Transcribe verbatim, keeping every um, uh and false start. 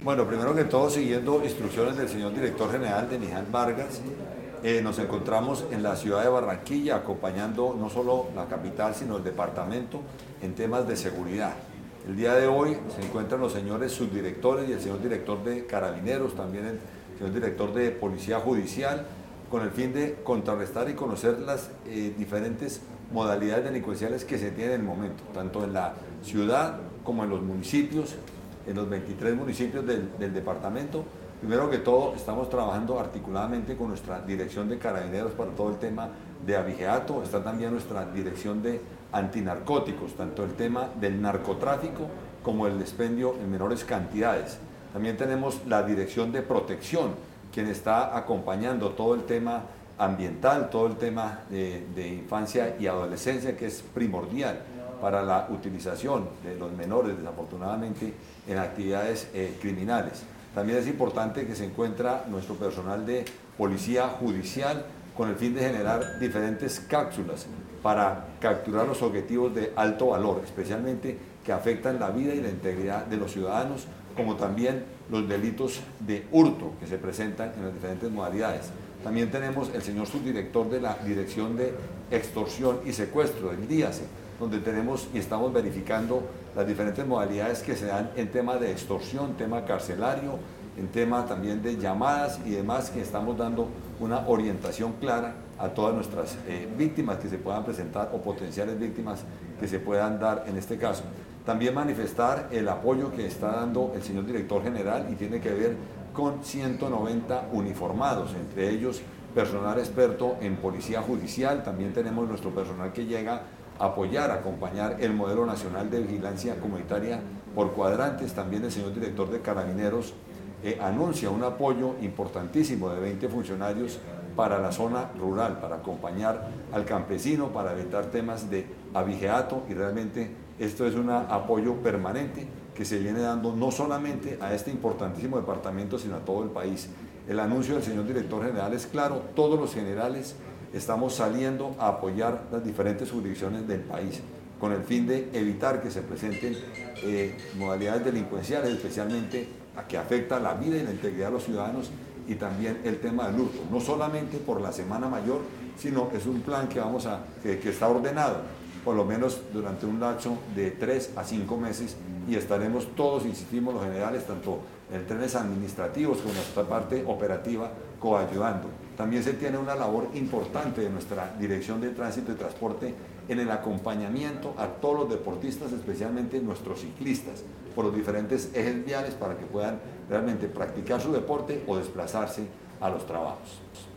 Bueno, primero que todo, siguiendo instrucciones del señor director general de Niján Vargas, eh, nos encontramos en la ciudad de Barranquilla acompañando no solo la capital, sino el departamento en temas de seguridad. El día de hoy se encuentran los señores subdirectores y el señor director de Carabineros, también el señor director de Policía Judicial, con el fin de contrarrestar y conocer las eh, diferentes modalidades delincuenciales que se tienen en el momento, tanto en la ciudad como en los municipios, en los veintitrés municipios del, del departamento. Primero que todo, estamos trabajando articuladamente con nuestra dirección de Carabineros para todo el tema de abigeato. Está también nuestra dirección de antinarcóticos, tanto el tema del narcotráfico como el expendio en menores cantidades. También tenemos la dirección de protección, quien está acompañando todo el tema ambiental, todo el tema de, de infancia y adolescencia, que es primordial para la utilización de los menores, desafortunadamente, en actividades eh, criminales. También es importante que se encuentra nuestro personal de policía judicial con el fin de generar diferentes cápsulas para capturar los objetivos de alto valor, especialmente que afectan la vida y la integridad de los ciudadanos, como también los delitos de hurto que se presentan en las diferentes modalidades. También tenemos el señor subdirector de la Dirección de Extorsión y Secuestro, del DIASE, donde tenemos y estamos verificando las diferentes modalidades que se dan en tema de extorsión, tema carcelario, en tema también de llamadas y demás, que estamos dando una orientación clara a todas nuestras eh, víctimas que se puedan presentar o potenciales víctimas que se puedan dar en este caso. También manifestar el apoyo que está dando el señor director general y tiene que ver con ciento noventa uniformados, entre ellos personal experto en policía judicial. También tenemos nuestro personal que llega a apoyar, acompañar el modelo nacional de vigilancia comunitaria por cuadrantes. También el señor director de Carabineros eh, anuncia un apoyo importantísimo de veinte funcionarios para la zona rural, para acompañar al campesino, para evitar temas de abigeato, y realmente esto es un apoyo permanente que se viene dando no solamente a este importantísimo departamento, sino a todo el país. El anuncio del señor director general es claro: todos los generales estamos saliendo a apoyar las diferentes jurisdicciones del país, con el fin de evitar que se presenten eh, modalidades delincuenciales, especialmente a que afecta la vida y la integridad de los ciudadanos, y también el tema del hurto, no solamente por la Semana Mayor, sino es un plan que, vamos a, que, que está ordenado, por lo menos durante un lapso de tres a cinco meses, y estaremos todos, insistimos, los generales, tanto en trenes administrativos como en nuestra parte operativa, coayudando. También se tiene una labor importante de nuestra Dirección de Tránsito y Transporte en el acompañamiento a todos los deportistas, especialmente nuestros ciclistas, por los diferentes ejes viales para que puedan realmente practicar su deporte o desplazarse a los trabajos.